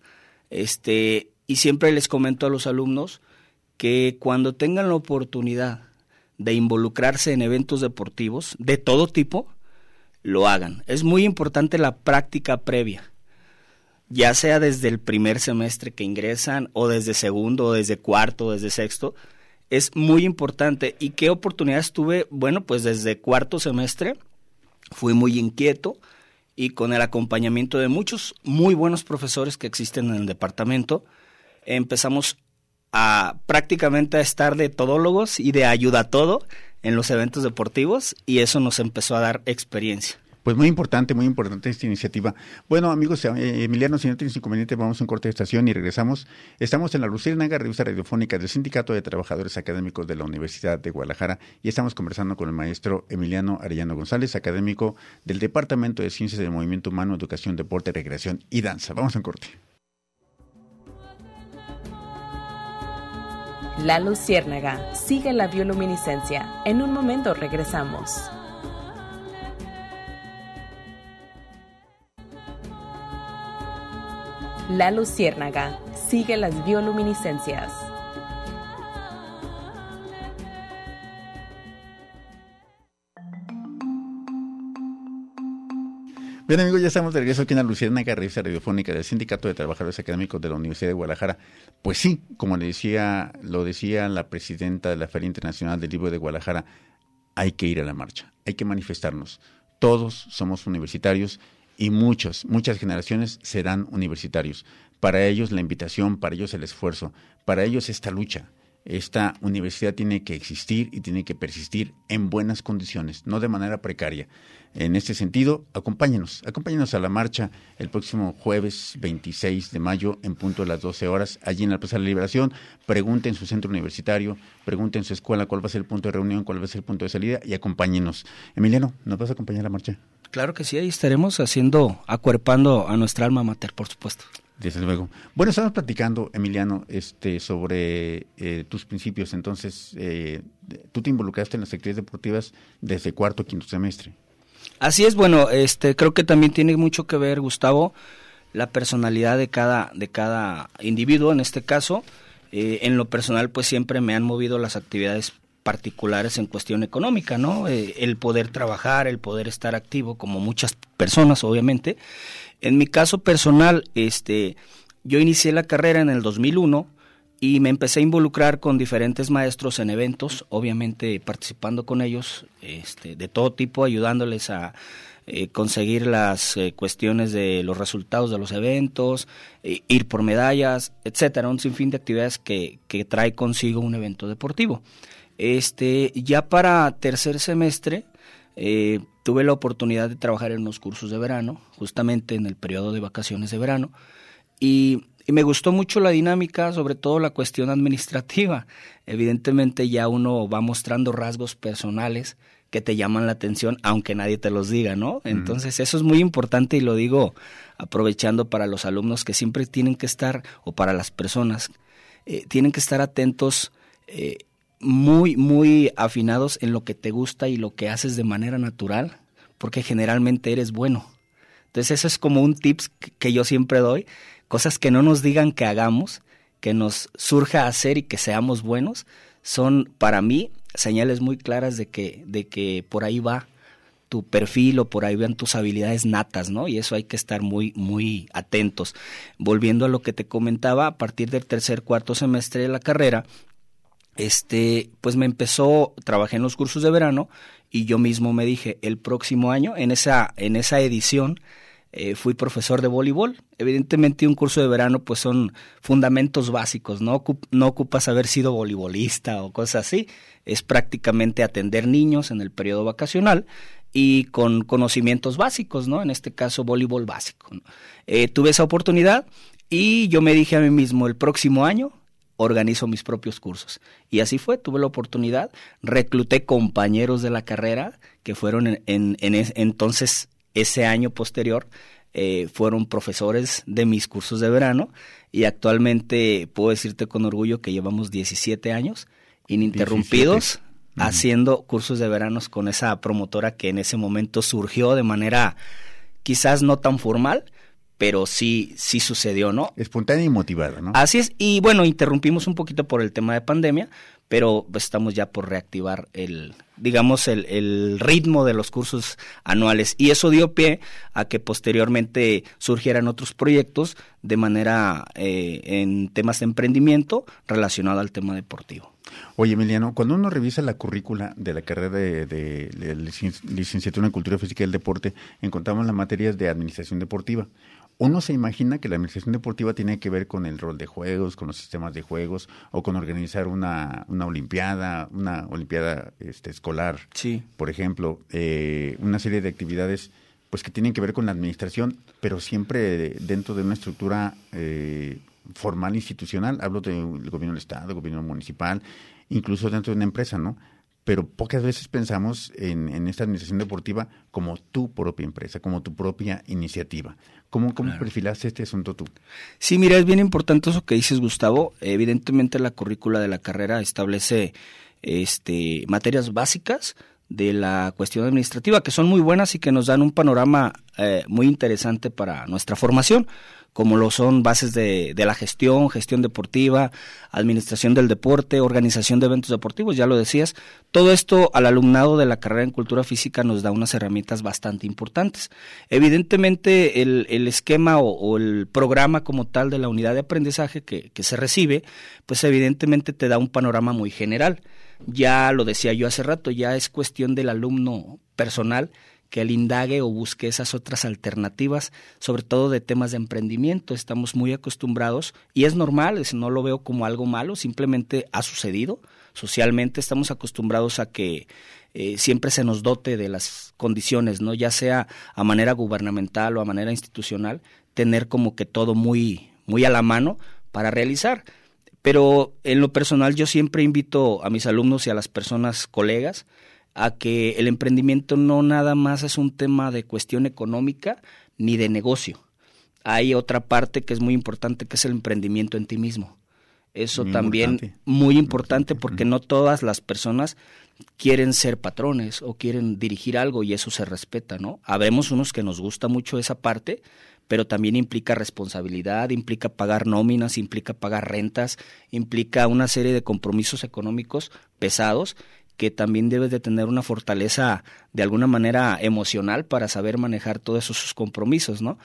Speaker 4: y siempre les comento a los alumnos que cuando tengan la oportunidad de involucrarse en eventos deportivos de todo tipo, lo hagan. Es muy importante la práctica previa, ya sea desde el primer semestre que ingresan, o desde segundo, o desde cuarto, o desde sexto. Es muy importante. ¿Y qué oportunidades tuve? Bueno, pues desde cuarto semestre fui muy inquieto y con el acompañamiento de muchos muy buenos profesores que existen en el departamento, empezamos prácticamente a estar de todólogos y de ayuda a todo en los eventos deportivos, y eso nos empezó a dar experiencia.
Speaker 2: Pues muy importante esta iniciativa. Bueno, amigos, Emiliano, si no tienes inconveniente, vamos a un corte de estación y regresamos. Estamos en La Luciérnaga, revista radiofónica del Sindicato de Trabajadores Académicos de la Universidad de Guadalajara, y estamos conversando con el maestro Emiliano Arellano González, académico del Departamento de Ciencias del Movimiento Humano, Educación, Deporte, Recreación y Danza. Vamos a un corte.
Speaker 1: La Luciérnaga, sigue la bioluminiscencia. En un momento regresamos. La Luciérnaga, sigue las bioluminiscencias.
Speaker 2: Bien, amigos, ya estamos de regreso aquí en La Luciérnaga, revista radiofónica del Sindicato de Trabajadores Académicos de la Universidad de Guadalajara. Pues sí, como lo decía la presidenta de la Feria Internacional del Libro de Guadalajara, hay que ir a la marcha, hay que manifestarnos. Todos somos universitarios y muchas generaciones serán universitarios. Para ellos la invitación, para ellos el esfuerzo, para ellos esta lucha. Esta universidad tiene que existir y tiene que persistir en buenas condiciones, no de manera precaria. En este sentido, acompáñenos a la marcha el próximo jueves 26 de mayo en punto de las 12 horas, allí en la Plaza de la Liberación. Pregunten en su centro universitario, pregunten en su escuela cuál va a ser el punto de reunión, cuál va a ser el punto de salida, y acompáñenos. Emiliano, ¿nos vas a acompañar a la marcha?
Speaker 4: Claro que sí, ahí estaremos acuerpando a nuestra alma mater, por supuesto.
Speaker 2: Desde luego. Bueno, estamos platicando, Emiliano, sobre tus principios. Entonces, tú te involucraste en las actividades deportivas desde cuarto o quinto semestre.
Speaker 4: Así es. Bueno, creo que también tiene mucho que ver, Gustavo, la personalidad de cada individuo. En este caso, en lo personal, pues siempre me han movido las actividades particulares en cuestión económica, ¿no? El poder trabajar, el poder estar activo, como muchas personas, obviamente. En mi caso personal, yo inicié la carrera en el 2001 y me empecé a involucrar con diferentes maestros en eventos, obviamente participando con ellos, de todo tipo, ayudándoles a conseguir las cuestiones de los resultados de los eventos, ir por medallas, etcétera, un sinfín de actividades que trae consigo un evento deportivo. Ya para tercer semestre tuve la oportunidad de trabajar en unos cursos de verano, justamente en el periodo de vacaciones de verano, y me gustó mucho la dinámica, sobre todo la cuestión administrativa. Evidentemente ya uno va mostrando rasgos personales que te llaman la atención, aunque nadie te los diga, ¿no? Entonces eso es muy importante, y lo digo aprovechando para los alumnos que siempre tienen que estar, o para las personas, tienen que estar atentos muy, muy afinados en lo que te gusta y lo que haces de manera natural, porque generalmente eres bueno. Entonces eso es como un tips que yo siempre doy, cosas que no nos digan que hagamos, que nos surja hacer y que seamos buenos, son para mí señales muy claras de que por ahí va tu perfil o por ahí van tus habilidades natas, ¿no? Y eso hay que estar muy, muy atentos. Volviendo a lo que te comentaba, a partir del tercer, cuarto semestre de la carrera, pues trabajé en los cursos de verano y yo mismo me dije, el próximo año, en esa edición, fui profesor de voleibol. Evidentemente un curso de verano pues son fundamentos básicos, no ocupas haber sido voleibolista o cosas así, es prácticamente atender niños en el periodo vacacional y con conocimientos básicos, ¿no? En este caso voleibol básico, ¿no? Tuve esa oportunidad y yo me dije a mí mismo, el próximo año organizo mis propios cursos. Y así fue, tuve la oportunidad, recluté compañeros de la carrera que fueron entonces, ese año posterior, fueron profesores de mis cursos de verano y actualmente puedo decirte con orgullo que llevamos 17 años ininterrumpidos 17. Haciendo cursos de veranos con esa promotora que en ese momento surgió de manera quizás no tan formal, pero sí sucedió, ¿no?
Speaker 2: Espontánea y motivada, ¿no?
Speaker 4: Así es, y bueno, interrumpimos un poquito por el tema de pandemia, pero pues estamos ya por reactivar el ritmo de los cursos anuales, y eso dio pie a que posteriormente surgieran otros proyectos de manera en temas de emprendimiento relacionado al tema deportivo.
Speaker 2: Oye, Emiliano, cuando uno revisa la currícula de la carrera de licenciatura en Cultura Física y el Deporte, encontramos las materias de administración deportiva. Uno se imagina que la administración deportiva tiene que ver con el rol de juegos, con los sistemas de juegos, o con organizar una olimpiada escolar,
Speaker 4: sí,
Speaker 2: por ejemplo, una serie de actividades pues que tienen que ver con la administración, pero siempre dentro de una estructura formal institucional. Hablo del gobierno del estado, gobierno municipal, incluso dentro de una empresa, ¿no? Pero pocas veces pensamos en esta administración deportiva como tu propia empresa, como tu propia iniciativa. ¿Cómo claro. perfilaste este asunto tú?
Speaker 4: Sí, mira, es bien importante eso que dices, Gustavo. Evidentemente la currícula de la carrera establece materias básicas de la cuestión administrativa, que son muy buenas y que nos dan un panorama muy interesante para nuestra formación, como lo son bases de la gestión deportiva, administración del deporte, organización de eventos deportivos, ya lo decías. Todo esto al alumnado de la carrera en Cultura Física nos da unas herramientas bastante importantes. Evidentemente el esquema o el programa como tal de la unidad de aprendizaje que se recibe, pues evidentemente te da un panorama muy general. Ya lo decía yo hace rato, ya es cuestión del alumno personal que él indague o busque esas otras alternativas, sobre todo de temas de emprendimiento. Estamos muy acostumbrados, y es normal, no lo veo como algo malo, simplemente ha sucedido. Socialmente estamos acostumbrados a que siempre se nos dote de las condiciones, ¿no? Ya sea a manera gubernamental o a manera institucional, tener como que todo muy, muy a la mano para realizar. Pero en lo personal yo siempre invito a mis alumnos y a las personas colegas a que el emprendimiento no nada más es un tema de cuestión económica ni de negocio. Hay otra parte que es muy importante, que es el emprendimiento en ti mismo. Eso también muy importante, porque no todas las personas quieren ser patrones o quieren dirigir algo, y eso se respeta, ¿no? Habemos unos que nos gusta mucho esa parte, pero también implica responsabilidad, implica pagar nóminas, implica pagar rentas, implica una serie de compromisos económicos pesados, que también debes de tener una fortaleza de alguna manera emocional para saber manejar todos esos compromisos, ¿no?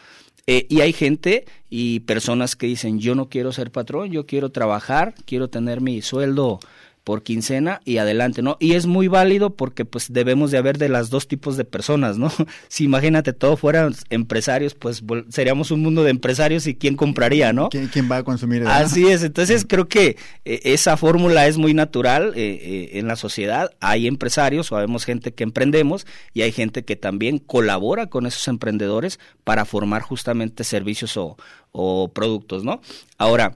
Speaker 4: Y hay gente y personas que dicen, yo no quiero ser patrón, yo quiero trabajar, quiero tener mi sueldo por quincena y adelante, ¿no? Y es muy válido, porque pues debemos de haber de las dos tipos de personas, ¿no? Si imagínate todos fueran empresarios, pues seríamos un mundo de empresarios, y ¿quién compraría, no?
Speaker 2: ¿Quién va a consumir?
Speaker 4: Así es, entonces creo que esa fórmula es muy natural en la sociedad. Hay empresarios, o habemos gente que emprendemos, y hay gente que también colabora con esos emprendedores para formar justamente servicios o productos, ¿no? Ahora,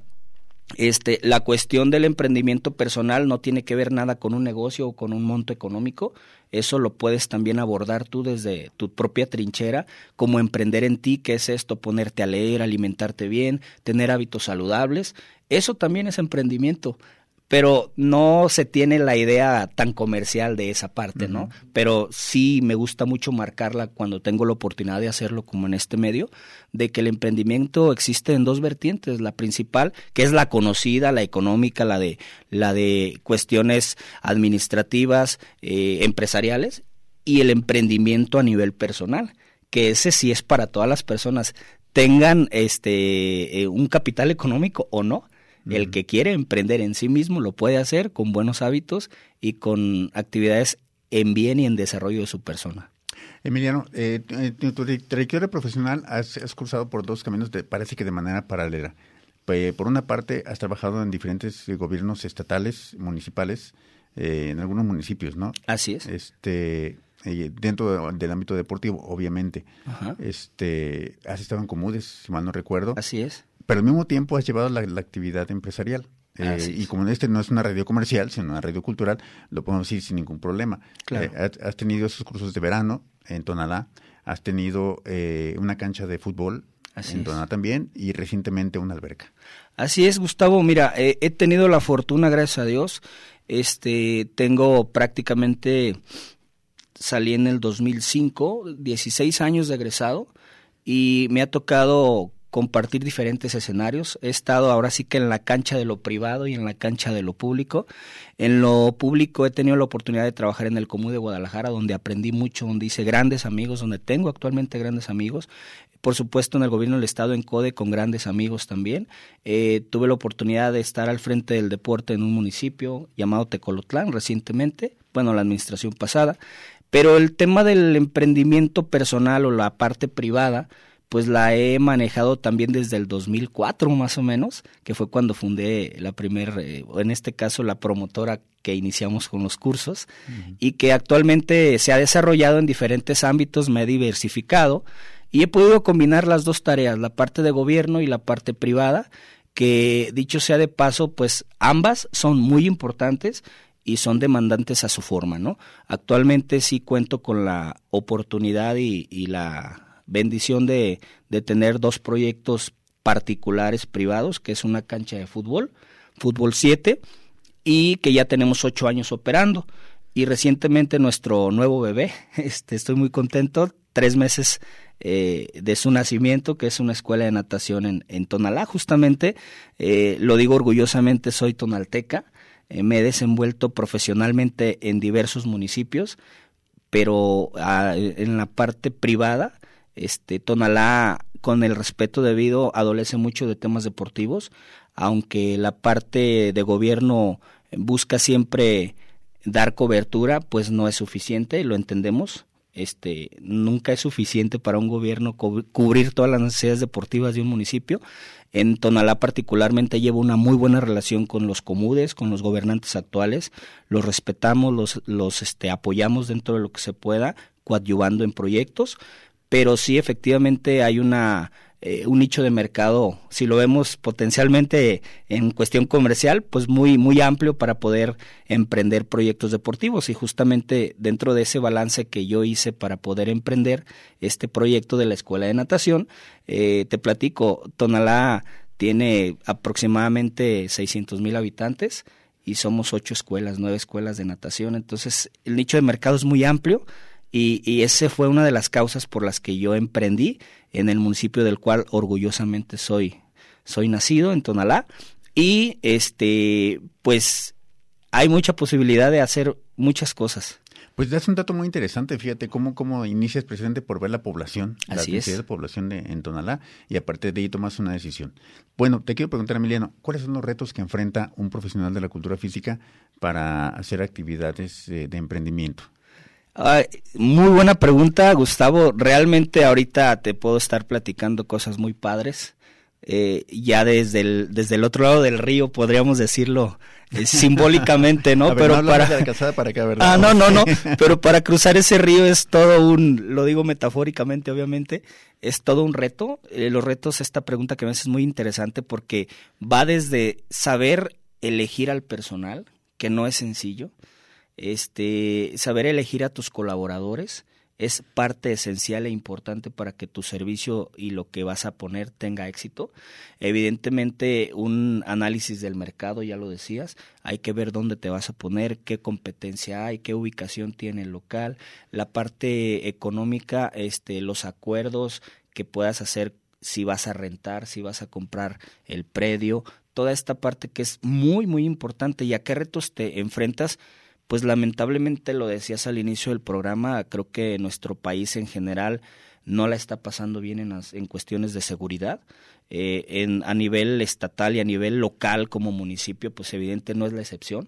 Speaker 4: la cuestión del emprendimiento personal no tiene que ver nada con un negocio o con un monto económico. Eso lo puedes también abordar tú desde tu propia trinchera, como emprender en ti. ¿Qué es esto? Ponerte a leer, alimentarte bien, tener hábitos saludables. Eso también es emprendimiento. pero no se tiene la idea tan comercial de esa parte, ¿no? Pero sí me gusta mucho marcarla cuando tengo la oportunidad de hacerlo, como en este medio, de que el emprendimiento existe en dos vertientes. La principal, que es la conocida, la económica, la de cuestiones administrativas, empresariales, y el emprendimiento a nivel personal, que ese sí es para todas las personas, tengan un capital económico o no. El que quiere emprender en sí mismo lo puede hacer con buenos hábitos y con actividades en bien y en desarrollo de su persona.
Speaker 2: Emiliano, tu trayectoria profesional has cursado por dos caminos, parece que de manera paralela. Por una parte, has trabajado en diferentes gobiernos estatales, municipales, en algunos municipios, ¿no?
Speaker 4: Así es.
Speaker 2: Dentro del ámbito deportivo, obviamente.
Speaker 4: Ajá.
Speaker 2: Has estado en Comudes, si mal no recuerdo.
Speaker 4: Así es.
Speaker 2: Pero al mismo tiempo has llevado la actividad empresarial. Y como no es una radio comercial, sino una radio cultural, lo podemos decir sin ningún problema.
Speaker 4: Claro.
Speaker 2: Has tenido esos cursos de verano en Tonalá, has tenido una cancha de fútbol en Tonalá también, y recientemente una alberca.
Speaker 4: Así es, Gustavo. Mira, he tenido la fortuna, gracias a Dios. Tengo prácticamente, salí en el 2005, 16 años de egresado, y me ha tocado compartir diferentes escenarios. He estado ahora sí que en la cancha de lo privado y en la cancha de lo público. En lo público he tenido la oportunidad de trabajar en el Comú de Guadalajara, donde aprendí mucho, donde hice grandes amigos, donde tengo actualmente grandes amigos. Por supuesto, en el gobierno del estado, en CODE, con grandes amigos también. Tuve la oportunidad de estar al frente del deporte en un municipio llamado Tecolotlán recientemente, la administración pasada. Pero el tema del emprendimiento personal o la parte privada, pues la he manejado también desde el 2004 más o menos, que fue cuando fundé la en este caso la promotora que iniciamos con los cursos, y que actualmente se ha desarrollado en diferentes ámbitos, me he diversificado y he podido combinar las dos tareas, la parte de gobierno y la parte privada, que dicho sea de paso, pues ambas son muy importantes y son demandantes a su forma, ¿no? Actualmente sí cuento con la oportunidad y la bendición de tener dos proyectos particulares privados, que es una cancha de fútbol 7, y que ya tenemos 8 años operando, y recientemente nuestro nuevo bebé, estoy muy contento, 3 meses de su nacimiento, que es una escuela de natación en Tonalá, justamente, lo digo orgullosamente, soy tonalteca, me he desenvuelto profesionalmente en diversos municipios, pero en la parte privada, Tonalá, con el respeto debido, adolece mucho de temas deportivos, aunque la parte de gobierno busca siempre dar cobertura, pues no es suficiente, lo entendemos. Nunca es suficiente para un gobierno cubrir todas las necesidades deportivas de un municipio. En Tonalá particularmente llevo una muy buena relación con los comudes, con los gobernantes actuales, los respetamos, los apoyamos dentro de lo que se pueda, coadyuvando en proyectos, pero sí efectivamente hay un nicho de mercado, si lo vemos potencialmente en cuestión comercial, pues muy, muy amplio para poder emprender proyectos deportivos, y justamente dentro de ese balance que yo hice para poder emprender este proyecto de la escuela de natación, te platico, Tonalá tiene aproximadamente 600,000 habitantes y somos 9 escuelas de natación, entonces el nicho de mercado es muy amplio. Y esa fue una de las causas por las que yo emprendí en el municipio del cual orgullosamente soy nacido, en Tonalá, y pues hay mucha posibilidad de hacer muchas cosas.
Speaker 2: Pues das un dato muy interesante, fíjate cómo inicias precisamente por ver la población, la densidad de población en Tonalá, y a partir de ahí tomas una decisión. Bueno, te quiero preguntar, Emiliano, ¿cuáles son los retos que enfrenta un profesional de la cultura física para hacer actividades de emprendimiento?
Speaker 4: Muy buena pregunta, Gustavo. Realmente ahorita te puedo estar platicando cosas muy padres. Ya desde el otro lado del río, podríamos decirlo simbólicamente, ¿no?
Speaker 2: A ver, pero no para de la casada para acá, ¿verdad?
Speaker 4: No. Pero para cruzar ese río es todo lo digo metafóricamente, obviamente, es todo un reto. Los retos, esta pregunta que me haces es muy interesante porque va desde saber elegir al personal, que no es sencillo. Saber elegir a tus colaboradores, es parte esencial e importante para que tu servicio y lo que vas a poner tenga éxito. Evidentemente, un análisis del mercado, ya lo decías, hay que ver dónde te vas a poner, qué competencia hay, qué ubicación tiene el local, la parte económica, los acuerdos que puedas hacer, si vas a rentar, si vas a comprar el predio, toda esta parte que es muy, muy importante. ¿Y a qué retos te enfrentas? Pues lamentablemente, lo decías al inicio del programa, creo que nuestro país en general no la está pasando bien en cuestiones de seguridad. A nivel estatal y a nivel local como municipio, pues evidente no es la excepción.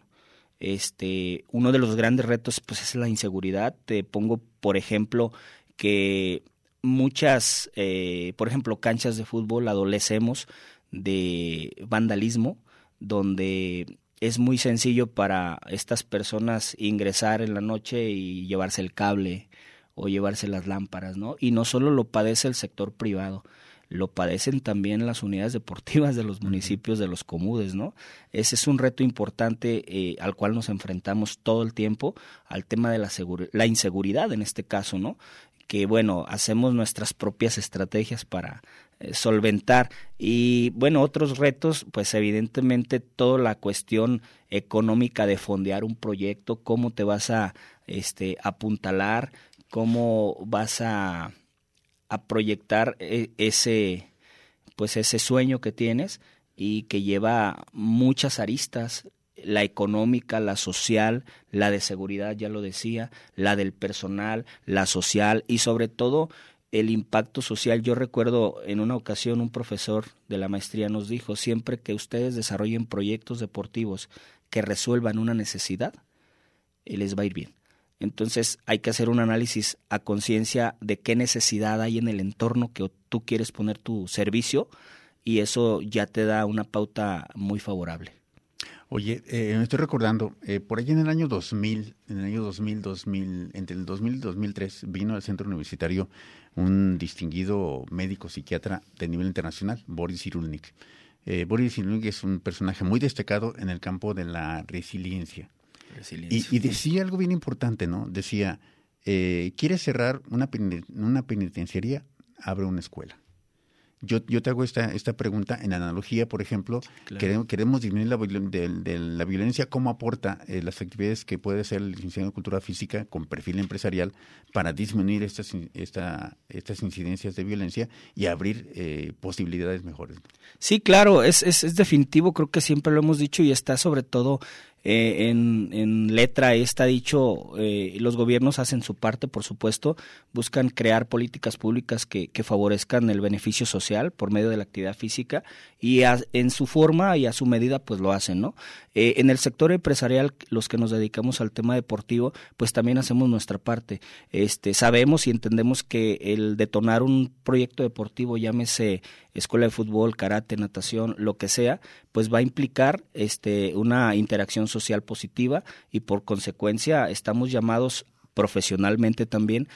Speaker 4: Uno de los grandes retos pues es la inseguridad. Te pongo, por ejemplo, que muchas, por ejemplo, canchas de fútbol adolecemos de vandalismo, donde es muy sencillo para estas personas ingresar en la noche y llevarse el cable o llevarse las lámparas, ¿no? Y no solo lo padece el sector privado, lo padecen también las unidades deportivas de los municipios, de los comunes, ¿no? Ese es un reto importante al cual nos enfrentamos todo el tiempo, al tema de la inseguridad en este caso, ¿no? Que bueno, hacemos nuestras propias estrategias para solventar. Y bueno, otros retos, pues evidentemente toda la cuestión económica de fondear un proyecto, cómo te vas a apuntalar, cómo vas a proyectar ese sueño que tienes y que lleva muchas aristas, la económica, la social, la de seguridad, ya lo decía, la del personal, la social y sobre todo el impacto social. Yo recuerdo en una ocasión un profesor de la maestría nos dijo, siempre que ustedes desarrollen proyectos deportivos que resuelvan una necesidad, les va a ir bien. Entonces hay que hacer un análisis a conciencia de qué necesidad hay en el entorno que tú quieres poner tu servicio y eso ya te da una pauta muy favorable.
Speaker 2: Oye, me estoy recordando, por ahí en el año 2000, entre el 2000 y 2003, vino al centro universitario un distinguido médico psiquiatra de nivel internacional, Boris Cyrulnik. Boris Cyrulnik es un personaje muy destacado en el campo de la resiliencia. Y decía algo bien importante, ¿no? Decía, ¿quieres cerrar una penitenciaría? Abre una escuela. Yo te hago esta pregunta en analogía, por ejemplo, claro. Queremos disminuir la violencia, ¿cómo aporta las actividades que puede hacer el licenciado en Cultura Física con perfil empresarial para disminuir estas incidencias de violencia y abrir posibilidades mejores?
Speaker 4: Sí, claro, es definitivo, creo que siempre lo hemos dicho y está sobre todo en letra está dicho, los gobiernos hacen su parte, por supuesto, buscan crear políticas públicas que favorezcan el beneficio social por medio de la actividad física y en su forma y a su medida pues lo hacen, ¿no? En el sector empresarial, los que nos dedicamos al tema deportivo, pues también hacemos nuestra parte. Sabemos y entendemos que el detonar un proyecto deportivo, llámese escuela de fútbol, karate, natación, lo que sea, pues va a implicar una interacción social positiva y por consecuencia estamos llamados profesionalmente también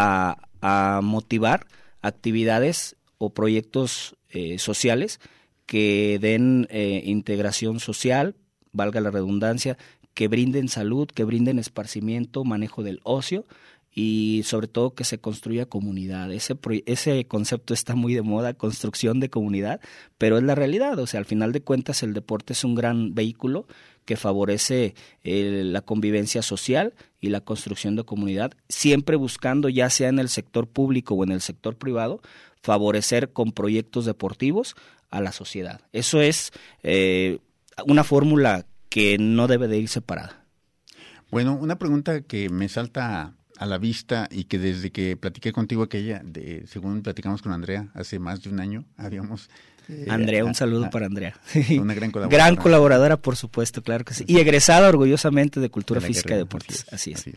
Speaker 4: a motivar actividades o proyectos sociales que den integración social, valga la redundancia, que brinden salud, que brinden esparcimiento, manejo del ocio y sobre todo que se construya comunidad. Ese concepto está muy de moda, construcción de comunidad, pero es la realidad. O sea, al final de cuentas el deporte es un gran vehículo que favorece la convivencia social y la construcción de comunidad, siempre buscando, ya sea en el sector público o en el sector privado, favorecer con proyectos deportivos a la sociedad. Eso es una fórmula que no debe de ir separada.
Speaker 2: Bueno, una pregunta que me salta a la vista y que desde que platiqué contigo según platicamos con Andrea hace más de un año, habíamos...
Speaker 4: Andrea, un saludo para Andrea.
Speaker 2: Una gran colaboradora.
Speaker 4: Gran colaboradora, por supuesto, claro que sí. Y egresada orgullosamente de Cultura Física y Deportes. Así es.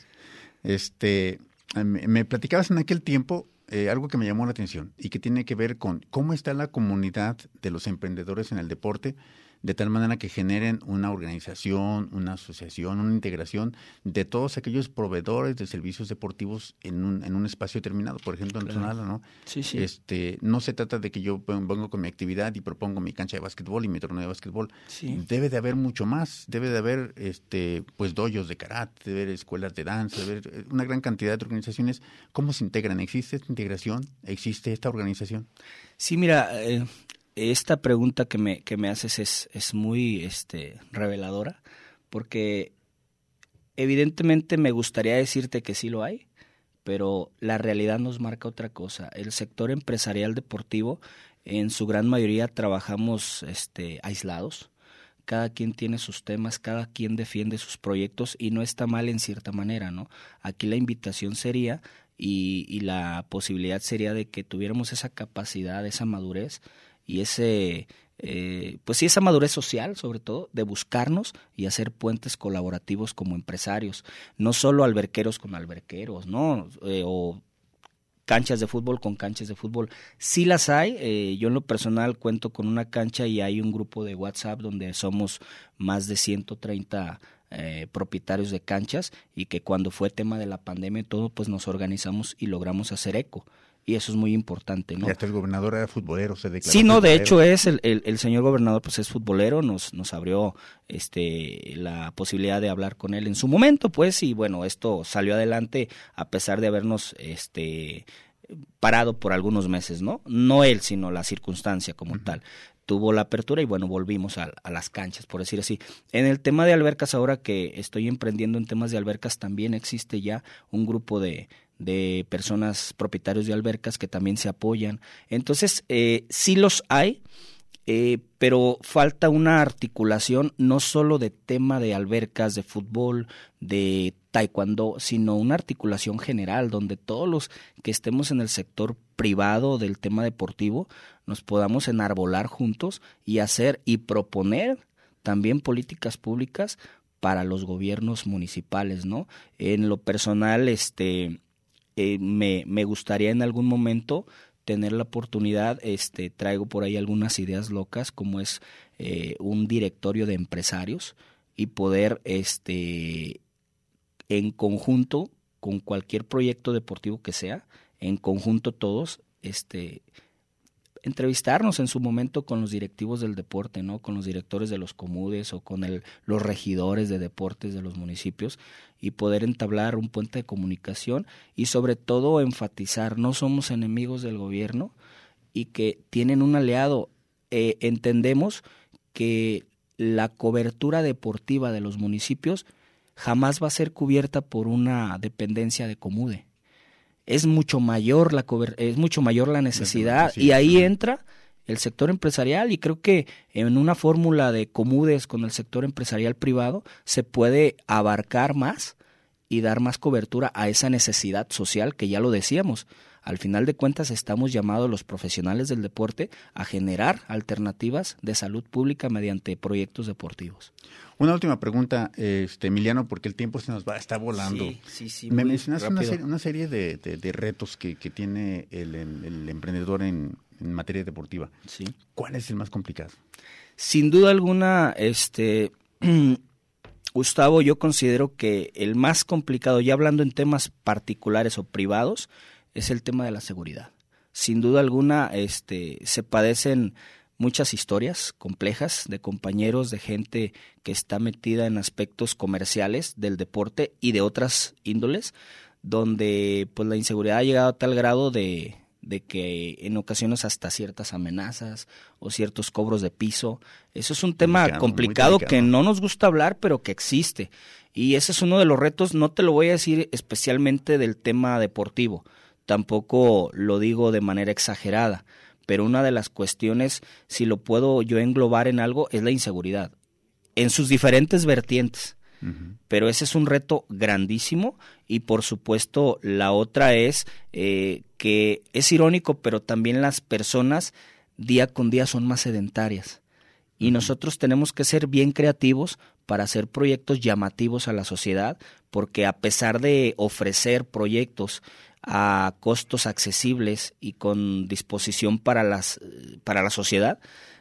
Speaker 2: Me platicabas en aquel tiempo algo que me llamó la atención y que tiene que ver con cómo está la comunidad de los emprendedores en el deporte de tal manera que generen una organización, una asociación, una integración de todos aquellos proveedores de servicios deportivos en un espacio determinado, por ejemplo en Tonalá, ¿no?
Speaker 4: Sí.
Speaker 2: No se trata de que yo vengo con mi actividad y propongo mi cancha de básquetbol y mi torneo de básquetbol.
Speaker 4: Sí.
Speaker 2: Debe de haber mucho más, debe de haber pues dojos de karate, debe haber escuelas de danza, debe haber una gran cantidad de organizaciones. ¿Cómo se integran? ¿Existe esta integración? ¿Existe esta organización?
Speaker 4: Sí, mira, esta pregunta que me haces es muy reveladora, porque evidentemente me gustaría decirte que sí lo hay, pero la realidad nos marca otra cosa. El sector empresarial deportivo, en su gran mayoría trabajamos aislados. Cada quien tiene sus temas, cada quien defiende sus proyectos y no está mal en cierta manera, ¿no? Aquí la invitación sería y la posibilidad sería de que tuviéramos esa capacidad, esa madurez y esa madurez social, sobre todo, de buscarnos y hacer puentes colaborativos como empresarios, no solo alberqueros con alberqueros, ¿no? O canchas de fútbol con canchas de fútbol. Sí las hay, yo en lo personal cuento con una cancha y hay un grupo de WhatsApp donde somos más de 130 propietarios de canchas y que cuando fue tema de la pandemia y todo, pues nos organizamos y logramos hacer eco. Y eso es muy importante, ¿no?
Speaker 2: Y hasta el gobernador era futbolero, se declaró.
Speaker 4: Sí, no,
Speaker 2: futbolero.
Speaker 4: de hecho es el señor gobernador, pues es futbolero, nos abrió la posibilidad de hablar con él en su momento, pues, y bueno, esto salió adelante a pesar de habernos parado por algunos meses, ¿no? No él, sino la circunstancia como tal. Tuvo la apertura y bueno, volvimos a las canchas, por decir así. En el tema de albercas, ahora que estoy emprendiendo en temas de albercas, también existe ya un grupo de personas propietarios de albercas que también se apoyan. Entonces, sí los hay, pero falta una articulación no solo de tema de albercas, de fútbol, de taekwondo, sino una articulación general donde todos los que estemos en el sector privado del tema deportivo nos podamos enarbolar juntos y hacer y proponer también políticas públicas para los gobiernos municipales, ¿no? En lo personal, me gustaría en algún momento tener la oportunidad, traigo por ahí algunas ideas locas, como es un directorio de empresarios y poder en conjunto con cualquier proyecto deportivo que sea, en conjunto todos, entrevistarnos en su momento con los directivos del deporte, ¿no? Con los directores de los comudes o con los regidores de deportes de los municipios y poder entablar un puente de comunicación y sobre todo enfatizar, no somos enemigos del gobierno y que tienen un aliado. Entendemos que la cobertura deportiva de los municipios jamás va a ser cubierta por una dependencia de comude. Es mucho mayor la necesidad y ahí entra el sector empresarial y creo que en una fórmula de comudes con el sector empresarial privado se puede abarcar más y dar más cobertura a esa necesidad social que ya lo decíamos. Al final de cuentas estamos llamados los profesionales del deporte a generar alternativas de salud pública mediante proyectos deportivos.
Speaker 2: Una última pregunta, Emiliano, porque el tiempo se nos está volando.
Speaker 4: Sí.
Speaker 2: Me mencionaste una serie de retos que tiene el emprendedor en materia deportiva.
Speaker 4: Sí.
Speaker 2: ¿Cuál es el más complicado?
Speaker 4: Sin duda alguna, Gustavo, yo considero que el más complicado, ya hablando en temas particulares o privados, es el tema de la seguridad. Sin duda alguna, se padecen muchas historias complejas de compañeros, de gente que está metida en aspectos comerciales del deporte y de otras índoles, donde pues la inseguridad ha llegado a tal grado de que en ocasiones hasta ciertas amenazas o ciertos cobros de piso. Eso es un tema complicado que no nos gusta hablar, pero que existe. Y ese es uno de los retos, no te lo voy a decir especialmente del tema deportivo, tampoco lo digo de manera exagerada, pero una de las cuestiones, si lo puedo yo englobar en algo, es la inseguridad, en sus diferentes vertientes. Uh-huh. Pero ese es un reto grandísimo y por supuesto la otra es que es irónico, pero también las personas día con día son más sedentarias y nosotros tenemos que ser bien creativos para hacer proyectos llamativos a la sociedad, porque a pesar de ofrecer proyectos a costos accesibles y con disposición para la sociedad,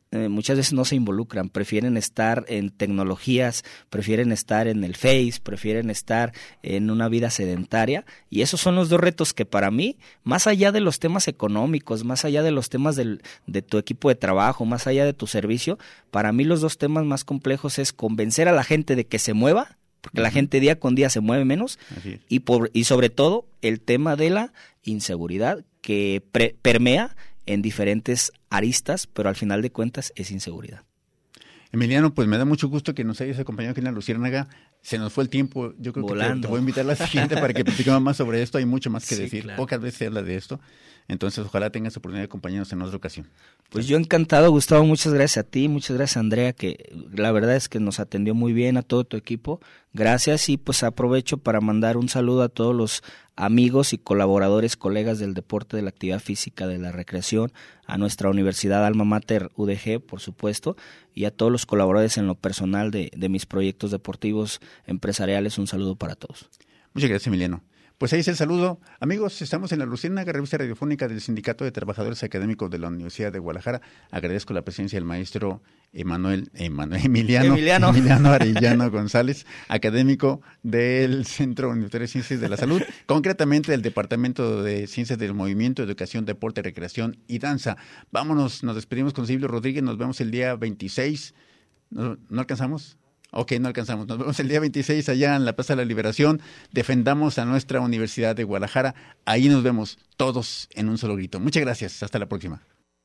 Speaker 4: muchas veces no se involucran, prefieren estar en tecnologías, prefieren estar en el Face, prefieren estar en una vida sedentaria, y esos son los dos retos que para mí, más allá de los temas económicos, más allá de los temas de tu equipo de trabajo, más allá de tu servicio, para mí los dos temas más complejos es convencer a la gente de que se mueva, porque la gente día con día se mueve menos, y sobre todo el tema de la inseguridad que permea en diferentes aristas, pero al final de cuentas es inseguridad.
Speaker 2: Emiliano, pues me da mucho gusto que nos hayas acompañado aquí en La Luciérnaga. Se nos fue el tiempo, yo creo que te voy a invitar a la siguiente para que platiquemos más sobre esto. Hay mucho más que decir, claro. Pocas veces se habla de esto, entonces ojalá tengas oportunidad de acompañarnos en otra ocasión.
Speaker 4: Pues yo encantado, Gustavo, muchas gracias a ti, muchas gracias a Andrea, que la verdad es que nos atendió muy bien, a todo tu equipo, gracias, y pues aprovecho para mandar un saludo a todos los amigos y colaboradores, colegas del deporte, de la actividad física, de la recreación, a nuestra Universidad Alma Mater UDG, por supuesto, y a todos los colaboradores en lo personal de mis proyectos deportivos empresariales. Un saludo para todos.
Speaker 2: Muchas gracias, Emiliano. Pues ahí es el saludo. Amigos, estamos en La Luciérnaga, revista radiofónica del Sindicato de Trabajadores Académicos de la Universidad de Guadalajara. Agradezco la presencia del maestro Emiliano Arellano González, académico del Centro Universitario de Ciencias de la Salud, concretamente del Departamento de Ciencias del Movimiento, Educación, Deporte, Recreación y Danza. Vámonos, nos despedimos con Silvio Rodríguez, nos vemos el día 26. ¿No alcanzamos? Ok, no alcanzamos. Nos vemos el día 26 allá en la Plaza de la Liberación. Defendamos a nuestra Universidad de Guadalajara. Ahí nos vemos todos en un solo grito. Muchas gracias. Hasta la próxima.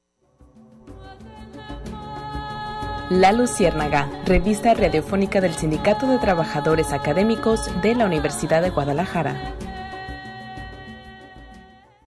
Speaker 1: La Luciérnaga, revista radiofónica del Sindicato de Trabajadores Académicos de la Universidad de Guadalajara.